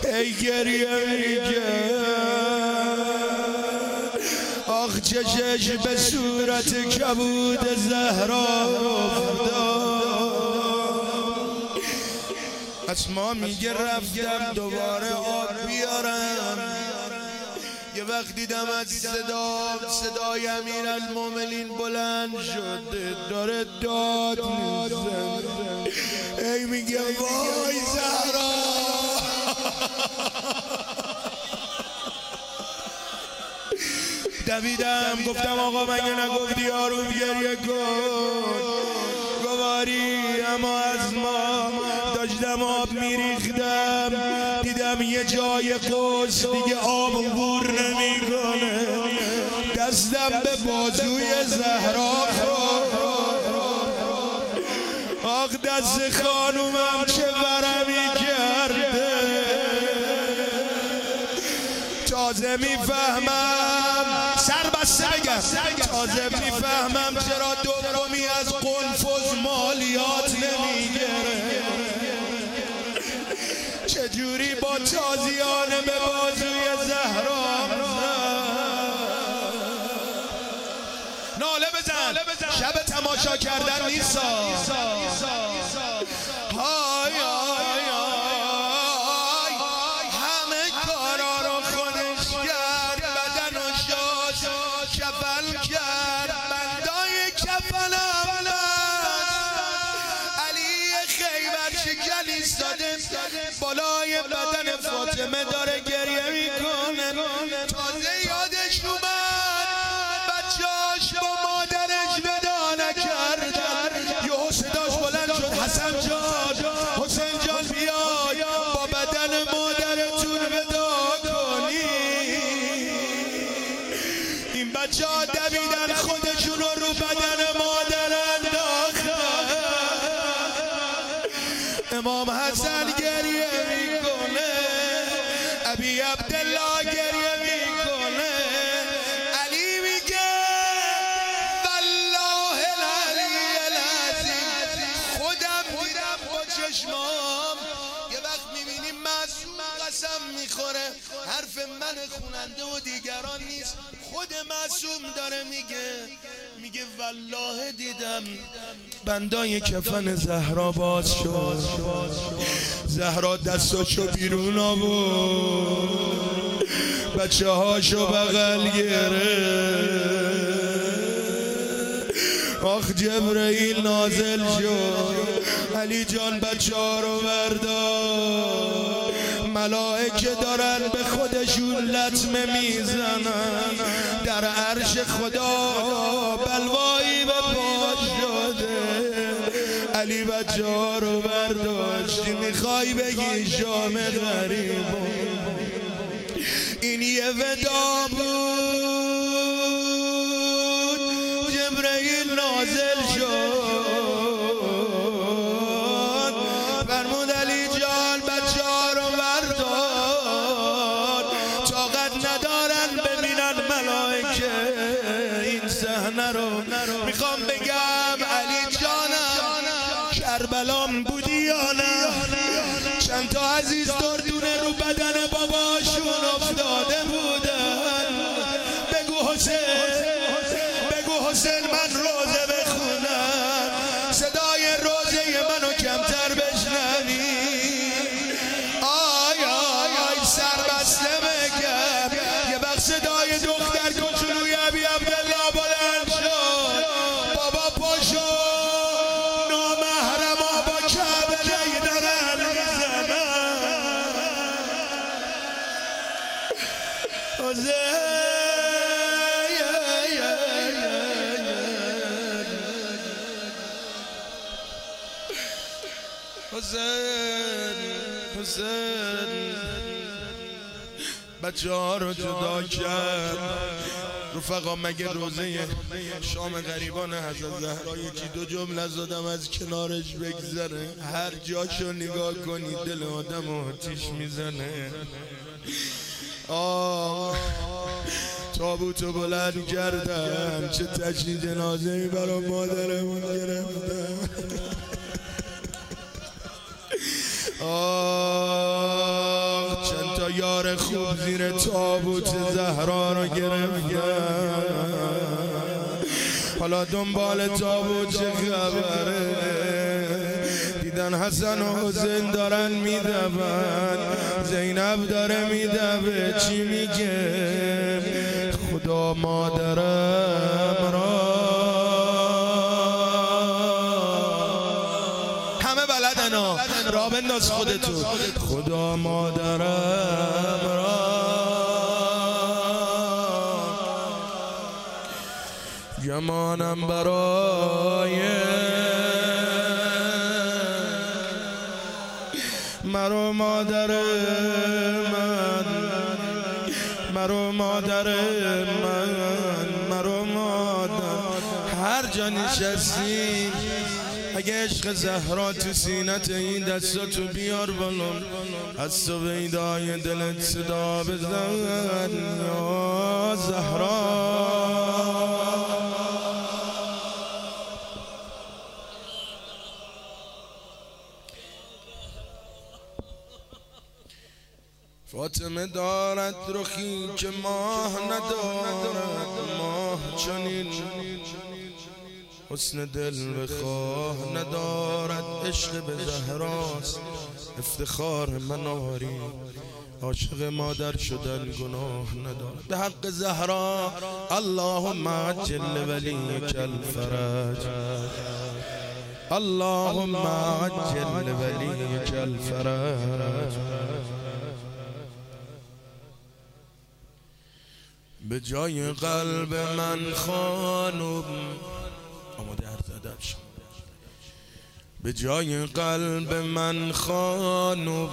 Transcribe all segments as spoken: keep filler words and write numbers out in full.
ای گریه میگه آخ چشش به صورت کبود زهرا افتاد. اسما میگه رفتم دوباره آب بیارم، یه وقت دیدم از صدا صدای امیرالمومنین بلند شده داره داد میزنه، ای میگه وای زهرا. دویدم گفتم آقا مگه نگفتی آروم گریه کن؟ گواری اما از ما داشتم آب میریختم دیدم یه جای قوس دیگه آب عبور نمیکنه، دستم به بازوی زهرا خورد. آخ دست خانومم چه ورمی کرده، تازه میفهمم سر بسته بگم تازه میفهمم چرا دومی از قنفذ مالیات نمیگیره، چجوری با تازیانه به بازوی زهرا ناله بزن. شب تماشا کردن نیستا، های های های همه کارا رو خودش کرد، بدن و شاش کفل کرد، بندای کفلم علی خیبر شکن ایستاده بالای بدن فاطمه داره گریه میکنه. تازه یادش اومد بچه‌اش با مادرش ودا نکردن، یهو صداش بلند شد حسن جان حسین جان بیای با بدن مادرتون ودا کنی. این بچه ها دویدن خودشون رو بدن مادر انداختن. امام حسن گریه میکنه، ابی عبدالله گریه میکنه، علی میگه والله العلی العظیم خودم دیدم با چشمام. یه وقت میبینیم معصوم قسم میخوره، حرف من خوننده و دیگران نیست، خود معصوم داره میگه میگه والله دیدم بندای کفن زهرا باز شد، زهرا دستاشو بیرون آورد، بچه هاشو بغل گرفت. آخ جبرئیل نازل شد، علی جان بچه ها رو بردار، ملائکه دارن به خودشون لطمه میزنن، در عرش خدا بلوایی به پا شده. علی بچه ها رو برداشتی، میخوای بگی شام غریب این یه ودا بود، جبرئیل نازل شد، فرمود علی جان بچه ها رو بردار، طاقت ندارن ببینن ملائکه این صحنه رو. میخوام بگم علی جانم کربلام بودی یا نه؟ چند تا عزیز دردونه رو بدن باباشون افتاده بودن. بگو حسین بگو حسین من روزه بخونم، صدای روزه منو کمتر بشنوی. آی آی آی سر بسته بگم یه وقت صدای دختر کوچولوی ابی عبدالله بلند شد، بابا پاشو نامحرما با کعبه دارن حسین حسین بچه ها رو جدا کرد. رفقا مگه روزه شام غریبان حضرت زهرا یکی دو جمله زدم از کنارش بگذره؟ هر جاشو نگاه کنی دل آدم آتیش میزنه. آه تابوتو بلند کردم، چه تجهیز جنازه‌ای برای مادرمون گرفتم. آه چند تا یار خوب زیر تابوت زهرا رو گرفتن، حالا دنبال تابوت چه خبره؟ دیدن حسن و حسین دارن میدون، زینب داره میدوه، چی میگه؟ خدا مادرم را همه بلدن ها، را بنداز خودتو. خدا مادرم را گمانم برای مرو مادر من، مرو مادر من، مرو مادر. هر جا نشستی اگه عشق زهرا تو سینت این دستاتو بیار بالون، از تو ویدای دلت صدا بزن یا زهرا. فاطمه دارد رخی که ماه ندارد، ماه چنین حسن دل بخواه ندارد. عشق به زهراست افتخار مناری، عاشق مادر شدن گناه ندارد. به حق زهرا اللهم عجل ولیک الفرج، اللهم عجل ولیک الفرج. به جای قلب من خانم آماده هر زدن شد، به جای قلب من خانم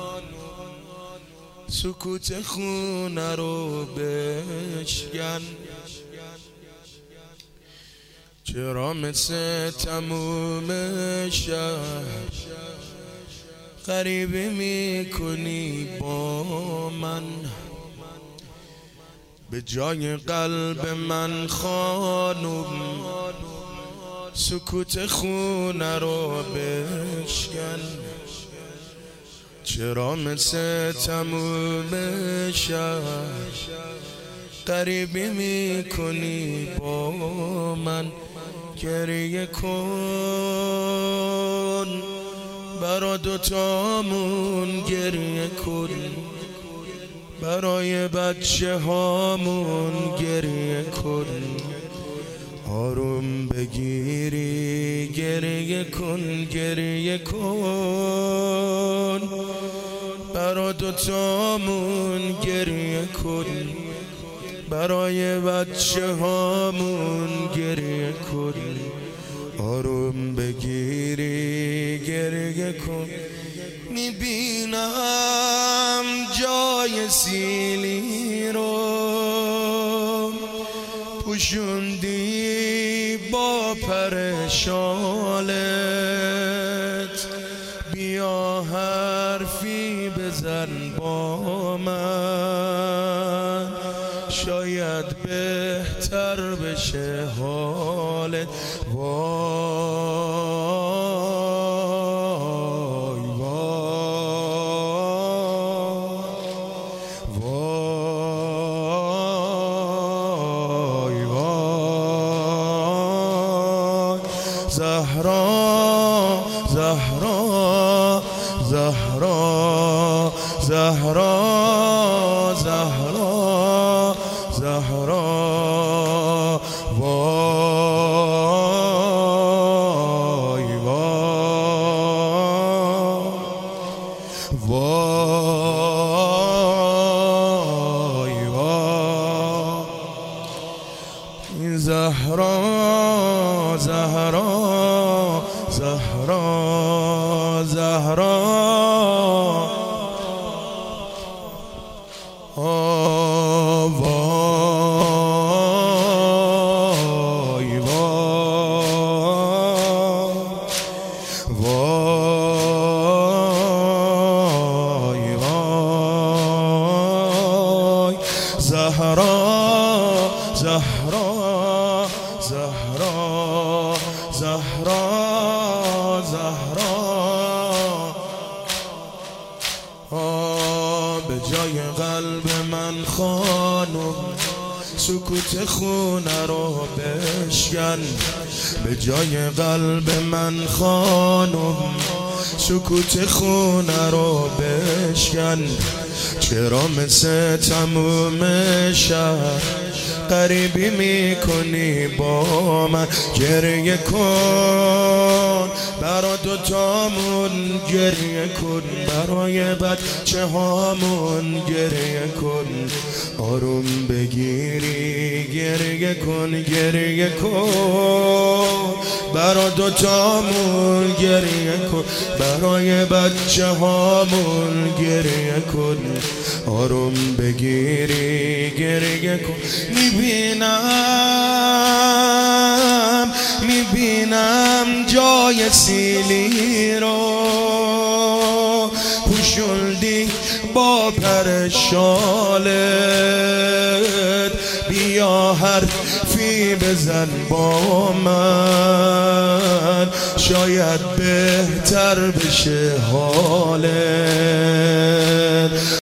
سکوت خونه رو بشکن. چرا مثل تموم شهر غریبی میکنی با من؟ به جای قلب من خانم سکوت خونه رو بشکن. چرا مثل تموم شهر غریبی میکنی با من؟ گریه کن برا دوتامون، گریه کن برای بچه هامون، گریه کن آروم بگیری، گریه کن گریه کن برا دوتامون، گریه کن برای بچه هامون، گریه کن آروم بگیری، گریه کن. میبینم جای سیلی رو پوشوندی با پرشالت، بیا حرفی بزن با من، شاید بهتر بشه حالت. وای وای وای زهرا زهرا زهرا زهرا زهرا زهرا وای وای وای وای زهرا زهرا زهرا زهرا وای وای وای وای زهرا زهرا زهرا زهرا زهرا جای قلب من خانم سکوت خونه رو بشکن، به جای قلب من خانم سکوت خونه رو بشکن. چرا مثل تموم شهر غریبی میکنی با من؟ گریه کن برا دوتامون، گریه کن برای بچه هامون، گریه کن آروم بگیری، گریه کن گریه کن برا دوتامون، گریه کن برای بچه هامون، گریه کن آروم بگیری، گریه کن. میبینم میبینم جای سیلی رو پوشوندی با پر شالت، بیا حرفی بزن با من شاید بهتر بشه حالت.